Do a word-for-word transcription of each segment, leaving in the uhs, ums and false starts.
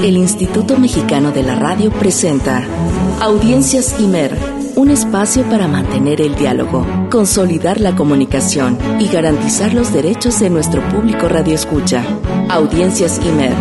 El Instituto Mexicano de la Radio presenta Audiencias IMER, un espacio para mantener el diálogo, consolidar la comunicación y garantizar los derechos de nuestro público radioescucha. Audiencias IMER.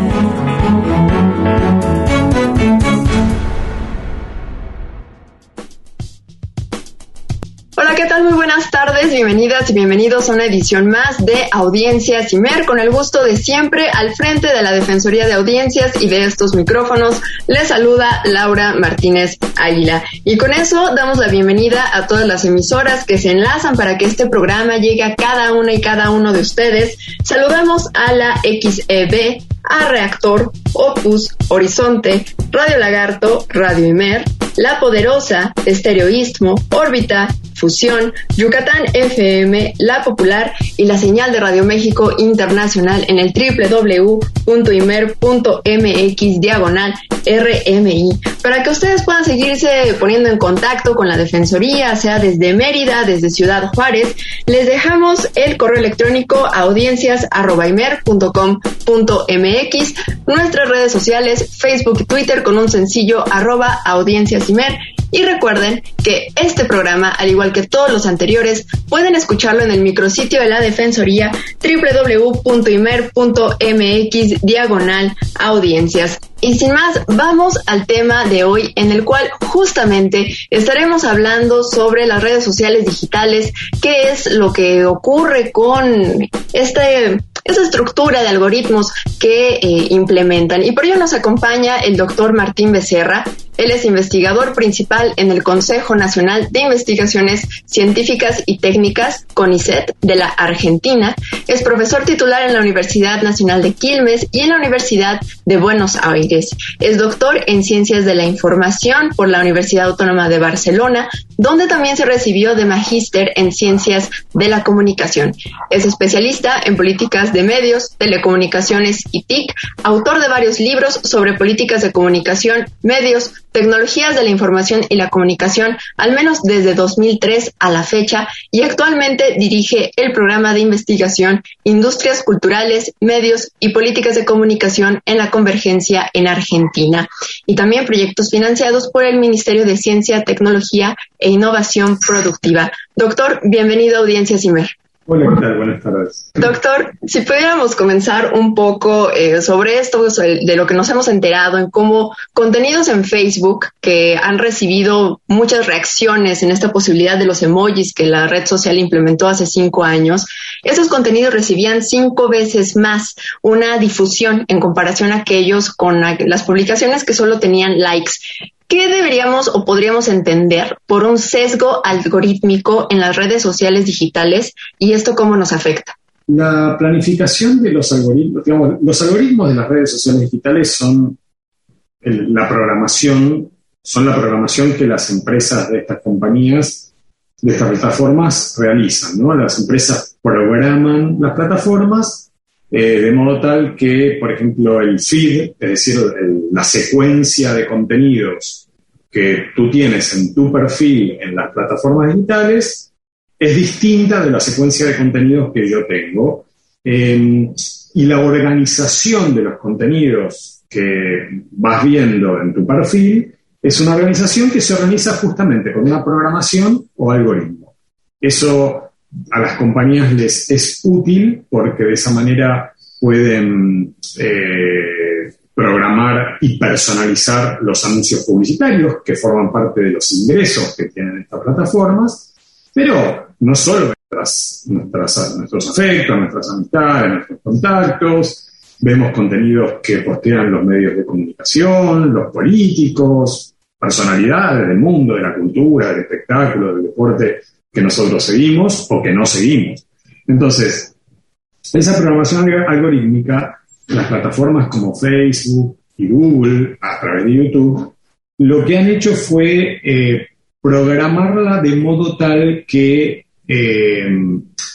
Hola, ¿qué tal? Muy buenas tardes, bienvenidas y bienvenidos a una edición más de Audiencias IMER, con el gusto de siempre al frente de la Defensoría de Audiencias y de estos micrófonos. Les saluda Laura Martínez Águila. Y con eso damos la bienvenida a todas las emisoras que se enlazan para que este programa llegue a cada una y cada uno de ustedes. Saludamos a la X E B, a Reactor, Opus, Horizonte, Radio Lagarto, Radio IMER, La Poderosa, Estéreo Istmo, Órbita, Fusión, Yucatán F M, La Popular y la señal de Radio México Internacional en el doble u doble u doble u punto imer punto eme equis diagonal R M I, para que ustedes puedan seguirse poniendo en contacto con la Defensoría, sea desde Mérida, desde Ciudad Juárez. Les dejamos el correo electrónico audiencias arroba imer punto com punto eme equis, nuestras redes sociales, Facebook y Twitter con un sencillo arroba audienciasimer. Y recuerden que este programa, al igual que todos los anteriores, pueden escucharlo en el micrositio de la Defensoría, doble u doble u doble u punto imer punto eme equis diagonal audiencias. Y sin más, vamos al tema de hoy, en el cual justamente estaremos hablando sobre las redes sociales digitales, qué es lo que ocurre con este... esa estructura de algoritmos que eh, implementan. Y por ello nos acompaña el doctor Martín Becerra. Él es investigador principal en el Consejo Nacional de Investigaciones Científicas y Técnicas, CONICET, de la Argentina. Es profesor titular en la Universidad Nacional de Quilmes y en la Universidad de Buenos Aires. Es doctor en Ciencias de la Información por la Universidad Autónoma de Barcelona, donde también se recibió de magíster en Ciencias de la Comunicación. Es especialista en políticas de medios, telecomunicaciones y T I C, autor de varios libros sobre políticas de comunicación, medios, tecnologías de la información y la comunicación, al menos desde dos mil tres a la fecha, y actualmente dirige el programa de investigación Industrias Culturales, Medios y Políticas de Comunicación en la Convergencia en Argentina, y también proyectos financiados por el Ministerio de Ciencia, Tecnología e Innovación Productiva. Doctor, bienvenido a Audiencias IMER. Hola, ¿qué tal? Buenas tardes. Doctor, si pudiéramos comenzar un poco eh, sobre esto, de lo que nos hemos enterado, en cómo contenidos en Facebook que han recibido muchas reacciones en esta posibilidad de los emojis que la red social implementó hace cinco años, esos contenidos recibían cinco veces más una difusión en comparación a aquellos con las publicaciones que solo tenían likes. ¿Qué deberíamos o podríamos entender por un sesgo algorítmico en las redes sociales digitales y esto cómo nos afecta? La planificación de los algoritmos, digamos, los algoritmos de las redes sociales digitales son el, la programación, son la programación que las empresas de estas compañías, de estas plataformas realizan, ¿no? Las empresas programan las plataformas eh, de modo tal que, por ejemplo, el feed, es decir, el, la secuencia de contenidos que tú tienes en tu perfil en las plataformas digitales es distinta de la secuencia de contenidos que yo tengo. Eh, y la organización de los contenidos que vas viendo en tu perfil es una organización que se organiza justamente con una programación o algoritmo. Eso a las compañías les es útil porque de esa manera pueden eh, programar y personalizar los anuncios publicitarios que forman parte de los ingresos que tienen estas plataformas, pero no solo nuestras, nuestras, nuestros afectos, nuestras amistades, nuestros contactos, vemos contenidos que postean los medios de comunicación, los políticos, personalidades del mundo, de la cultura, del espectáculo, del deporte que nosotros seguimos o que no seguimos. Entonces, esa programación algorítmica, las plataformas como Facebook y Google, a través de YouTube, lo que han hecho fue eh, programarla de modo tal que eh,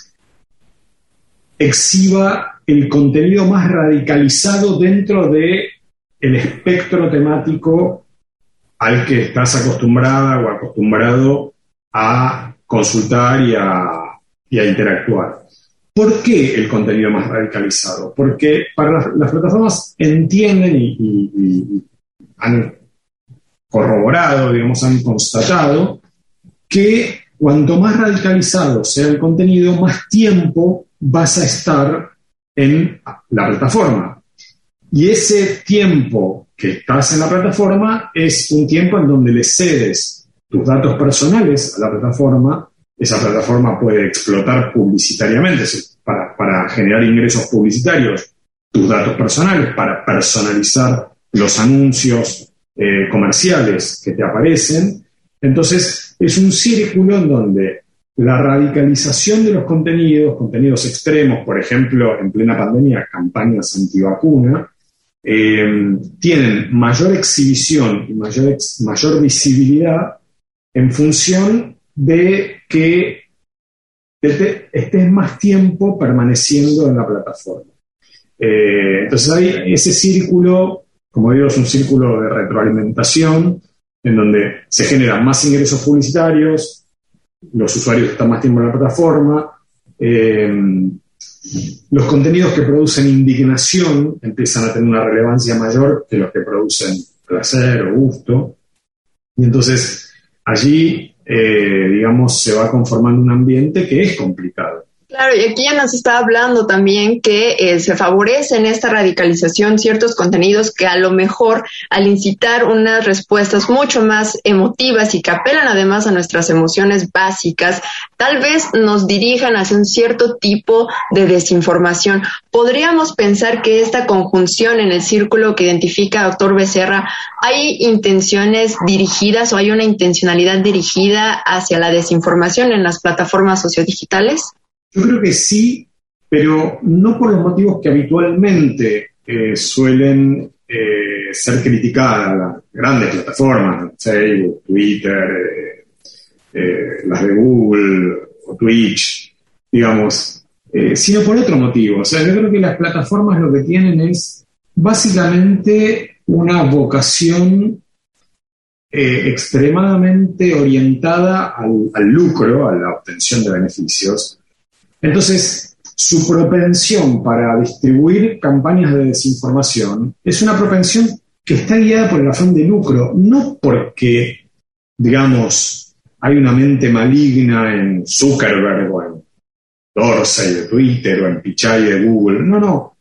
exhiba el contenido más radicalizado dentro de el espectro temático al que estás acostumbrada o acostumbrado a consultar y a, y a interactuar. ¿Por qué el contenido más radicalizado? Porque para las, las plataformas entienden y, y, y han corroborado, digamos, han constatado que cuanto más radicalizado sea el contenido, más tiempo vas a estar en la plataforma. Y ese tiempo que estás en la plataforma es un tiempo en donde le cedes tus datos personales a la plataforma. Esa plataforma puede explotar publicitariamente para, para generar ingresos publicitarios tus datos personales, para personalizar los anuncios eh, comerciales que te aparecen. Entonces, es un círculo en donde la radicalización de los contenidos, contenidos extremos, por ejemplo, en plena pandemia, campañas antivacuna, eh, tienen mayor exhibición y mayor, ex, mayor visibilidad en función de que te, estés más tiempo permaneciendo en la plataforma. Eh, entonces hay ese círculo, como digo, es un círculo de retroalimentación en donde se generan más ingresos publicitarios, los usuarios están más tiempo en la plataforma, eh, los contenidos que producen indignación empiezan a tener una relevancia mayor que los que producen placer o gusto, y entonces allí, eh, digamos, se va conformando un ambiente que es complicado. Claro, y aquí ya nos está hablando también que eh, se favorece en esta radicalización ciertos contenidos que a lo mejor al incitar unas respuestas mucho más emotivas y que apelan además a nuestras emociones básicas, tal vez nos dirijan hacia un cierto tipo de desinformación. ¿Podríamos pensar que esta conjunción en el círculo que identifica doctor Becerra, hay intenciones dirigidas o hay una intencionalidad dirigida hacia la desinformación en las plataformas sociodigitales? Yo creo que sí, pero no por los motivos que habitualmente eh, suelen eh, ser criticadas las grandes plataformas, Facebook, Twitter, eh, eh, las de Google o Twitch, digamos, eh, sino por otro motivo. O sea, yo creo que las plataformas lo que tienen es básicamente una vocación eh, extremadamente orientada al, al lucro, a la obtención de beneficios. Entonces, su propensión para distribuir campañas de desinformación es una propensión que está guiada por el afán de lucro, no porque, digamos, hay una mente maligna en Zuckerberg o en Dorsey de Twitter o en Pichai de Google. No, no.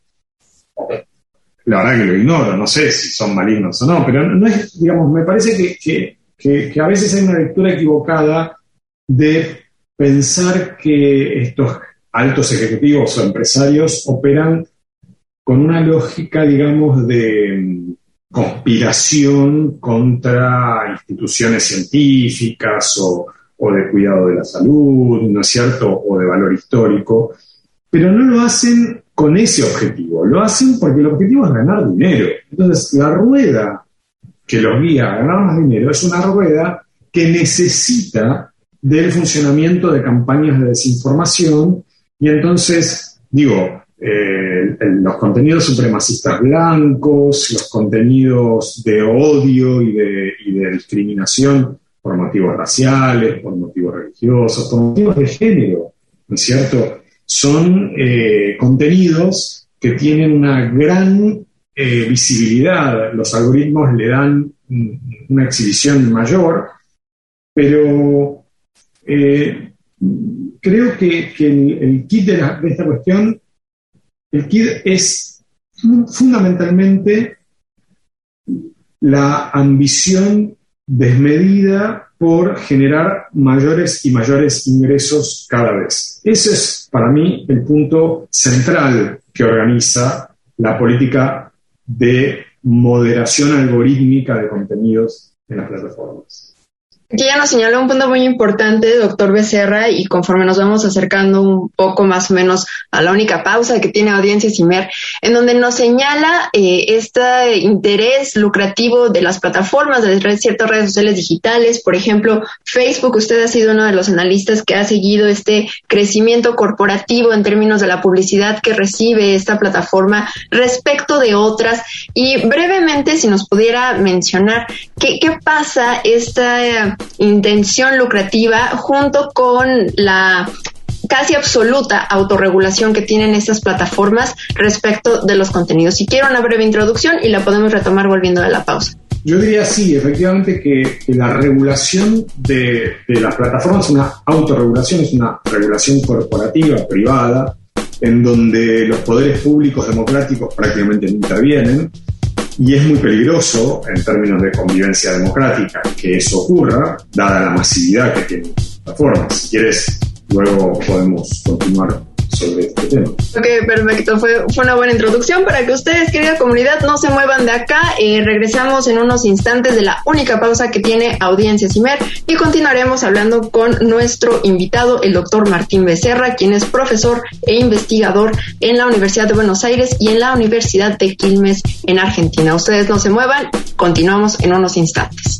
La verdad que lo ignoro, no sé si son malignos o no, pero no es, digamos, me parece que, que, que, que a veces hay una lectura equivocada de pensar que estos altos ejecutivos o empresarios operan con una lógica, digamos, de conspiración contra instituciones científicas o, o de cuidado de la salud, ¿no es cierto?, o de valor histórico, pero no lo hacen con ese objetivo, lo hacen porque el objetivo es ganar dinero. Entonces, la rueda que los guía a ganar más dinero es una rueda que necesita del funcionamiento de campañas de desinformación, y entonces, digo, eh, los contenidos supremacistas blancos, los contenidos de odio y de, y de discriminación por motivos raciales, por motivos religiosos, por motivos de género, ¿no es cierto?, son eh, contenidos que tienen una gran eh, visibilidad. Los algoritmos le dan una exhibición mayor, pero eh, creo que, que el, el kit de, la, de esta cuestión, el kit es fundamentalmente la ambición desmedida por generar mayores y mayores ingresos cada vez. Ese es, para mí, el punto central que organiza la política de moderación algorítmica de contenidos en las plataformas. Aquí ya nos señaló un punto muy importante, doctor Becerra, y conforme nos vamos acercando un poco más o menos a la única pausa que tiene Audiencias Imer, en donde nos señala eh, este interés lucrativo de las plataformas, de red, ciertas redes sociales digitales. Por ejemplo, Facebook, usted ha sido uno de los analistas que ha seguido este crecimiento corporativo en términos de la publicidad que recibe esta plataforma respecto de otras. Y brevemente, si nos pudiera mencionar, ¿qué, qué pasa esta intención lucrativa junto con la casi absoluta autorregulación que tienen estas plataformas respecto de los contenidos. Si quiero una breve introducción y la podemos retomar volviendo de la pausa. Yo diría sí, efectivamente que, que la regulación de, de las plataformas es una autorregulación, es una regulación corporativa, privada, en donde los poderes públicos democráticos prácticamente no intervienen, y es muy peligroso en términos de convivencia democrática que eso ocurra, dada la masividad que tienen las plataformas. Si quieres, luego podemos continuar sobre este tema. Ok, perfecto. Fue, fue una buena introducción para que ustedes, querida comunidad, no se muevan de acá. Eh, regresamos en unos instantes de la única pausa que tiene Audiencias Imer y continuaremos hablando con nuestro invitado, el doctor Martín Becerra, quien es profesor e investigador en la Universidad de Buenos Aires y en la Universidad de Quilmes en Argentina. Ustedes no se muevan, continuamos en unos instantes.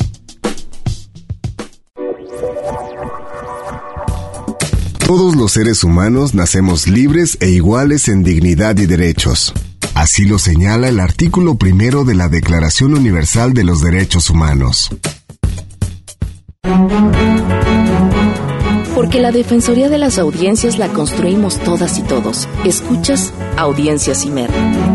Todos los seres humanos nacemos libres e iguales en dignidad y derechos. Así lo señala el artículo primero de la Declaración Universal de los Derechos Humanos. Porque la Defensoría de las Audiencias la construimos todas y todos. Escuchas Audiencias Imer.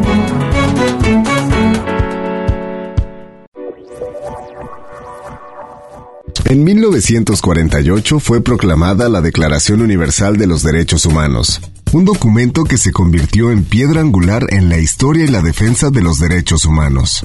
En mil novecientos cuarenta y ocho fue proclamada la Declaración Universal de los Derechos Humanos, un documento que se convirtió en piedra angular en la historia y la defensa de los derechos humanos.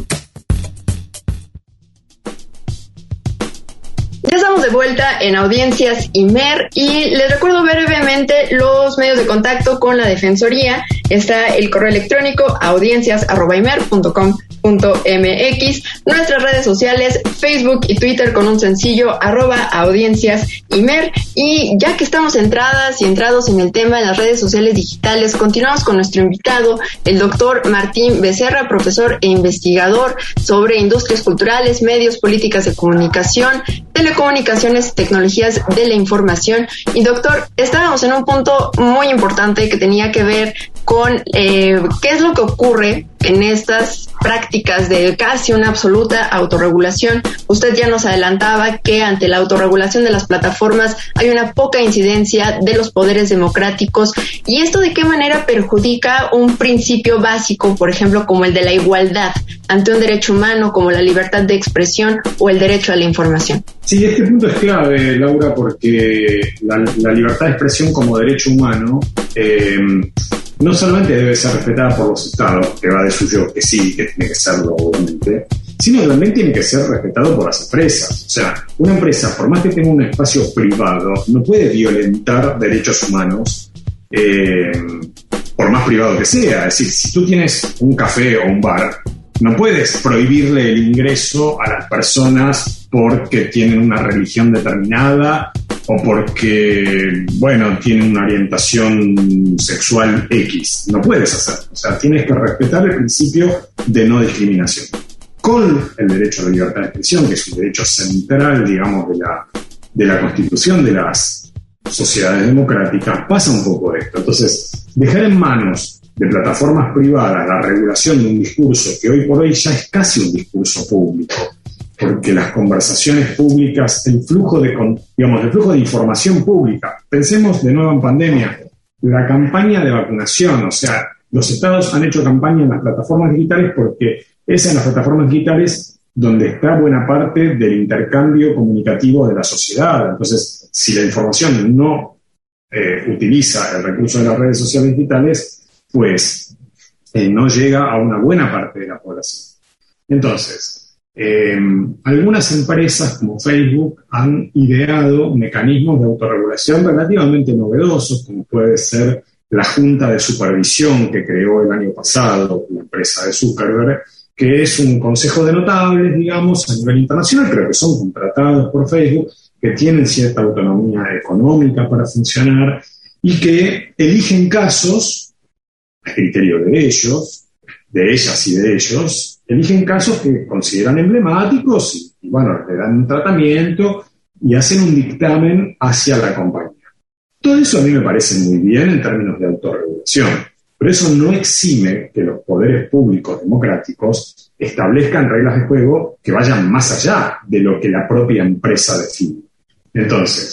Ya estamos de vuelta en Audiencias Imer y les recuerdo brevemente los medios de contacto con la Defensoría. Está el correo electrónico audiencias arroba imer punto com punto m x, nuestras redes sociales, Facebook y Twitter con un sencillo arroba audiencias imer. Y ya que estamos entradas y entrados en el tema de las redes sociales digitales, continuamos con nuestro invitado, el doctor Martín Becerra, profesor e investigador sobre industrias culturales, medios, políticas de comunicación, telecomunicaciones, tecnologías de la información. Y doctor, estábamos en un punto muy importante que tenía que ver con eh, qué es lo que ocurre en estas prácticas de casi una absoluta autorregulación. Usted ya nos adelantaba que ante la autorregulación de las plataformas hay una poca incidencia de los poderes democráticos. ¿Y esto de qué manera perjudica un principio básico, por ejemplo, como el de la igualdad ante un derecho humano como la libertad de expresión o el derecho a la información? Sí, este punto es clave, Laura, porque la, la libertad de expresión como derecho humano eh, no solamente debe ser respetada por los estados, que va de suyo que sí, que tiene que serlo, obviamente, sino también tiene que ser respetado por las empresas. O sea, una empresa, por más que tenga un espacio privado, no puede violentar derechos humanos, eh, por más privado que sea. Es decir, si tú tienes un café o un bar, no puedes prohibirle el ingreso a las personas porque tienen una religión determinada o porque, bueno, tienen una orientación sexual X. No puedes hacerlo. O sea, tienes que respetar el principio de no discriminación. Con el derecho a la libertad de expresión, que es un derecho central, digamos, de la, de la constitución de las sociedades democráticas, pasa un poco esto. Entonces, dejar en manos de plataformas privadas la regulación de un discurso que hoy por hoy ya es casi un discurso público, porque las conversaciones públicas, el flujo de, digamos, el flujo de información pública, pensemos de nuevo en pandemia, la campaña de vacunación, o sea, los estados han hecho campaña en las plataformas digitales porque es en las plataformas digitales donde está buena parte del intercambio comunicativo de la sociedad. Entonces, si la información no eh, utiliza el recurso de las redes sociales digitales, pues eh, no llega a una buena parte de la población. Entonces, Eh, algunas empresas como Facebook han ideado mecanismos de autorregulación relativamente novedosos, como puede ser la Junta de Supervisión que creó el año pasado la empresa de Zuckerberg, que es un consejo de notables, digamos, a nivel internacional, pero que son contratados por Facebook, que tienen cierta autonomía económica para funcionar y que eligen casos, a criterio de ellos, de ellas y de ellos, eligen casos que consideran emblemáticos y, y, bueno, le dan un tratamiento y hacen un dictamen hacia la compañía. Todo eso a mí me parece muy bien en términos de autorregulación, pero eso no exime que los poderes públicos democráticos establezcan reglas de juego que vayan más allá de lo que la propia empresa define. Entonces,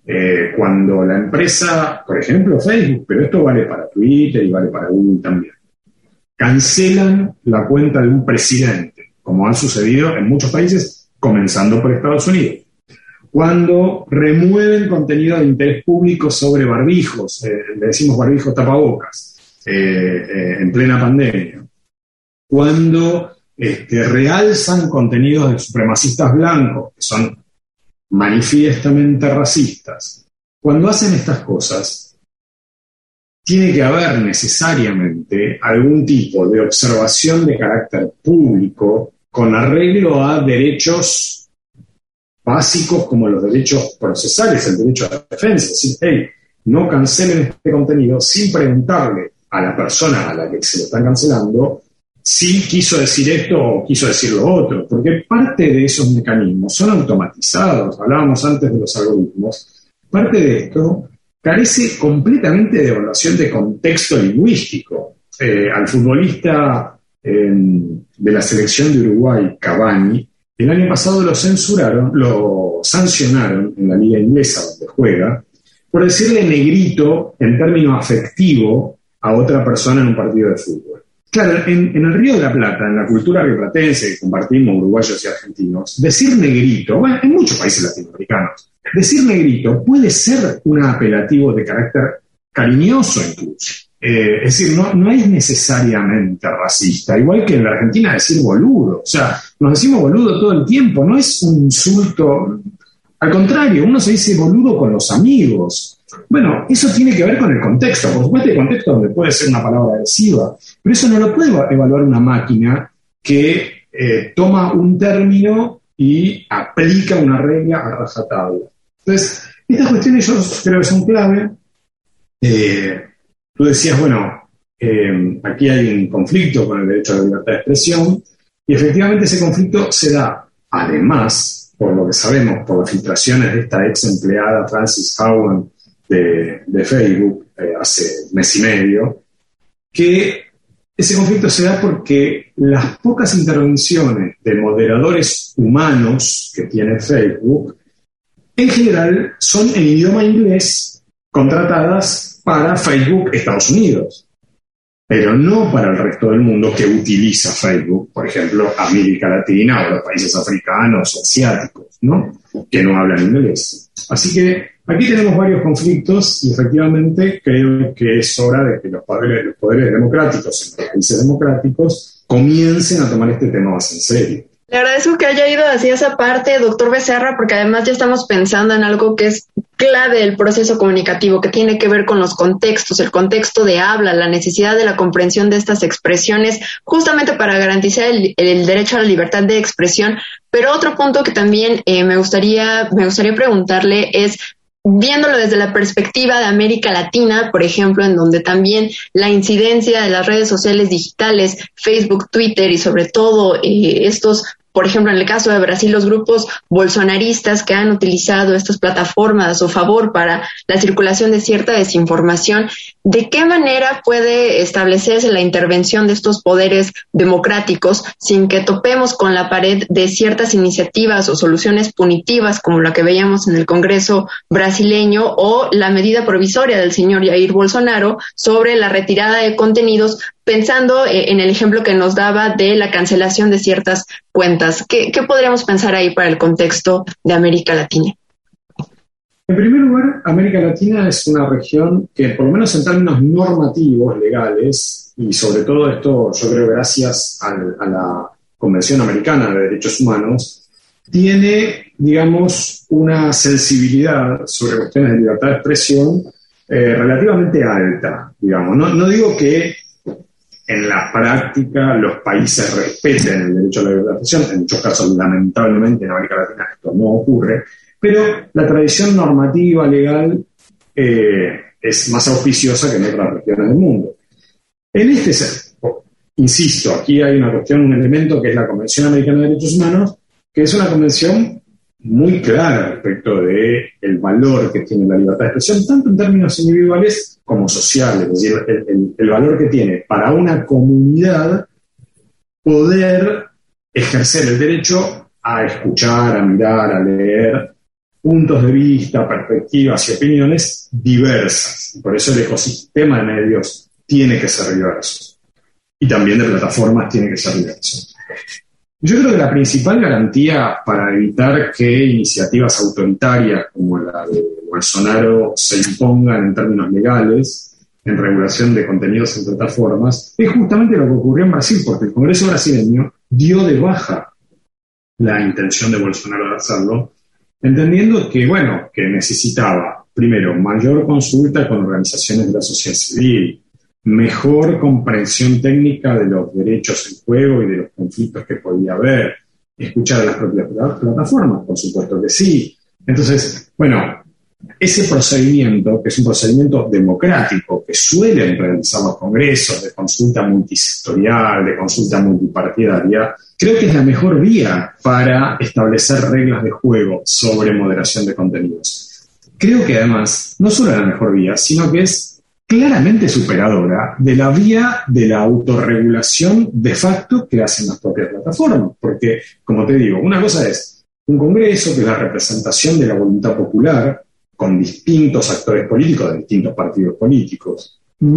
Eh, cuando la empresa, por ejemplo Facebook, pero esto vale para Twitter y vale para Google también, cancelan la cuenta de un presidente, como ha sucedido en muchos países, comenzando por Estados Unidos. Cuando remueven contenido de interés público sobre barbijos, eh, le decimos barbijos tapabocas, eh, eh, en plena pandemia. Cuando este, realzan contenidos de supremacistas blancos, que son manifiestamente racistas. Cuando hacen estas cosas, tiene que haber necesariamente algún tipo de observación de carácter público con arreglo a derechos básicos como los derechos procesales, el derecho a la defensa. Es decir, hey, no cancelen este contenido sin preguntarle a la persona a la que se lo están cancelando si quiso decir esto o quiso decir lo otro, porque parte de esos mecanismos son automatizados. Hablábamos antes de los algoritmos. Parte de esto carece completamente de evaluación de contexto lingüístico. Eh, al futbolista eh, de la selección de Uruguay, Cavani, el año pasado lo censuraron, lo sancionaron en la liga inglesa donde juega, por decirle negrito en término afectivo a otra persona en un partido de fútbol. Claro, en, en el Río de la Plata, en la cultura rioplatense que compartimos uruguayos y argentinos, decir negrito, bueno, en muchos países latinoamericanos, decir negrito puede ser un apelativo de carácter cariñoso incluso. Eh, es decir, no, no es necesariamente racista, igual que en la Argentina decir boludo. O sea, nos decimos boludo todo el tiempo, no es un insulto. Al contrario, uno se dice boludo con los amigos. Bueno, eso tiene que ver con el contexto. Por supuesto, hay contexto donde puede ser una palabra agresiva, pero eso no lo puede evaluar una máquina que eh, toma un término y aplica una regla a rajatabla. Entonces, estas cuestiones yo creo que son clave. Eh, tú decías, bueno, eh, aquí hay un conflicto con el derecho a la libertad de expresión, y efectivamente ese conflicto se da, además, por lo que sabemos, por las filtraciones de esta ex empleada Frances Haugen de, de Facebook eh, hace mes y medio, que ese conflicto se da porque las pocas intervenciones de moderadores humanos que tiene Facebook, en general, son en idioma inglés contratadas para Facebook Estados Unidos, pero no para el resto del mundo que utiliza Facebook, por ejemplo, América Latina o los países africanos o asiáticos, ¿no?, que no hablan inglés. Así que aquí tenemos varios conflictos y efectivamente creo que es hora de que los poderes, los poderes democráticos en los países democráticos comiencen a tomar este tema más en serio. Le agradezco que haya ido hacia esa parte, doctor Becerra, porque además ya estamos pensando en algo que es clave del proceso comunicativo, que tiene que ver con los contextos, el contexto de habla, la necesidad de la comprensión de estas expresiones, justamente para garantizar el, el derecho a la libertad de expresión. Pero otro punto que también eh, me gustaría, me gustaría preguntarle es, viéndolo desde la perspectiva de América Latina, por ejemplo, en donde también la incidencia de las redes sociales digitales, Facebook, Twitter y sobre todo eh, estos, por ejemplo, en el caso de Brasil, los grupos bolsonaristas que han utilizado estas plataformas a su favor para la circulación de cierta desinformación, ¿de qué manera puede establecerse la intervención de estos poderes democráticos sin que topemos con la pared de ciertas iniciativas o soluciones punitivas como la que veíamos en el Congreso brasileño o la medida provisoria del señor Jair Bolsonaro sobre la retirada de contenidos, pensando en el ejemplo que nos daba de la cancelación de ciertas cuentas? ¿Qué, qué podríamos pensar ahí para el contexto de América Latina? En primer lugar, América Latina es una región que, por lo menos en términos normativos, legales, y sobre todo esto, yo creo, gracias al, a la Convención Americana de Derechos Humanos, tiene, digamos, una sensibilidad sobre cuestiones de libertad de expresión eh, relativamente alta, digamos. No, no digo que en la práctica los países respeten el derecho a la libertad de expresión, en muchos casos, lamentablemente, en América Latina esto no ocurre, pero la tradición normativa legal eh, es más auspiciosa que en otras regiones del mundo. En este sentido, insisto, aquí hay una cuestión, un elemento que es la Convención Americana de Derechos Humanos, que es una convención muy clara respecto de el valor que tiene la libertad de expresión, tanto en términos individuales como sociales, es decir, el, el, el valor que tiene para una comunidad poder ejercer el derecho a escuchar, a mirar, a leer puntos de vista, perspectivas y opiniones diversas. Por eso el ecosistema de medios tiene que ser diverso. Y también de plataformas tiene que ser diverso. Yo creo que la principal garantía para evitar que iniciativas autoritarias como la de Bolsonaro se impongan en términos legales en regulación de contenidos en plataformas es justamente lo que ocurrió en Brasil, porque el Congreso brasileño dio de baja la intención de Bolsonaro de hacerlo, entendiendo que, bueno, que necesitaba, primero, mayor consulta con organizaciones de la sociedad civil, mejor comprensión técnica de los derechos en juego y de los conflictos que podía haber, escuchar a las propias plataformas, por supuesto que sí. Entonces, bueno, ese procedimiento, que es un procedimiento democrático, que suelen realizar los congresos de consulta multisectorial, de consulta multipartidaria, creo que es la mejor vía para establecer reglas de juego sobre moderación de contenidos. Creo que además, no solo es la mejor vía, sino que es claramente superadora de la vía de la autorregulación de facto que hacen las propias plataformas. Porque, como te digo, una cosa es un congreso, que es la representación de la voluntad popular, con distintos actores políticos de distintos partidos políticos,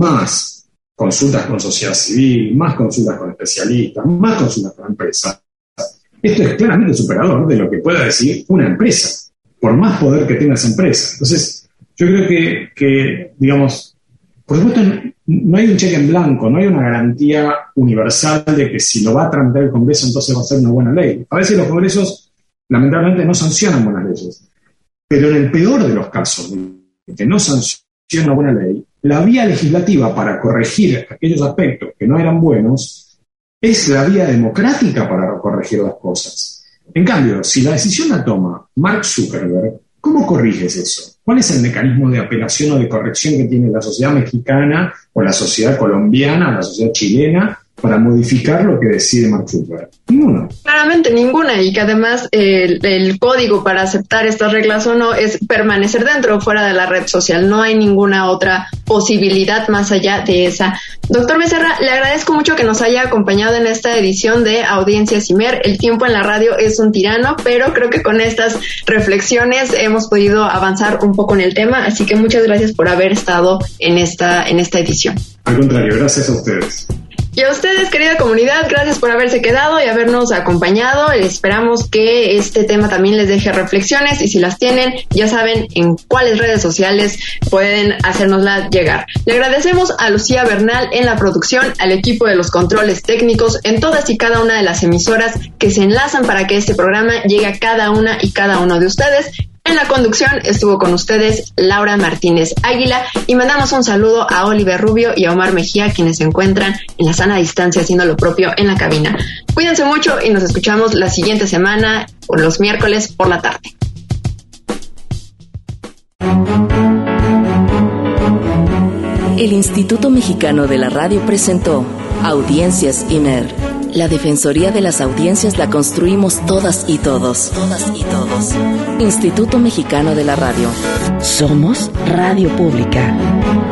más consultas con sociedad civil, más consultas con especialistas, más consultas con empresas. Esto es claramente superador de lo que pueda decir una empresa, por más poder que tenga esa empresa. Entonces, yo creo que, que digamos, por supuesto, no hay un cheque en blanco, no hay una garantía universal de que si lo va a tramitar el Congreso, entonces va a ser una buena ley. A veces los congresos, lamentablemente, no sancionan buenas leyes. Pero en el peor de los casos, que no sanciona una buena ley, la vía legislativa para corregir aquellos aspectos que no eran buenos es la vía democrática para corregir las cosas. En cambio, si la decisión la toma Mark Zuckerberg, ¿cómo corriges eso? ¿Cuál es el mecanismo de apelación o de corrección que tiene la sociedad mexicana o la sociedad colombiana o la sociedad chilena para modificar lo que decide Mark Zuckerberg? Ninguno. Claramente ninguna, y que además el, el código para aceptar estas reglas o no es permanecer dentro o fuera de la red social. No hay ninguna otra posibilidad más allá de esa. Doctor Becerra, le agradezco mucho que nos haya acompañado en esta edición de Audiencias Imer. El tiempo en la radio es un tirano, pero creo que con estas reflexiones hemos podido avanzar un poco en el tema, así que muchas gracias por haber estado en esta, en esta edición. Al contrario, gracias a ustedes. Y a ustedes, querida comunidad, gracias por haberse quedado y habernos acompañado. Esperamos que este tema también les deje reflexiones, y si las tienen, ya saben en cuáles redes sociales pueden hacérnoslas llegar. Le agradecemos a Lucía Bernal en la producción, al equipo de los controles técnicos en todas y cada una de las emisoras que se enlazan para que este programa llegue a cada una y cada uno de ustedes. En la conducción estuvo con ustedes Laura Martínez Águila, y mandamos un saludo a Oliver Rubio y a Omar Mejía, quienes se encuentran en la sana distancia haciendo lo propio en la cabina. Cuídense mucho y nos escuchamos la siguiente semana, o los miércoles por la tarde. El Instituto Mexicano de la Radio presentó Audiencias Imer. La Defensoría de las Audiencias la construimos todas y todos. Todas y todos. Instituto Mexicano de la Radio. Somos Radio Pública.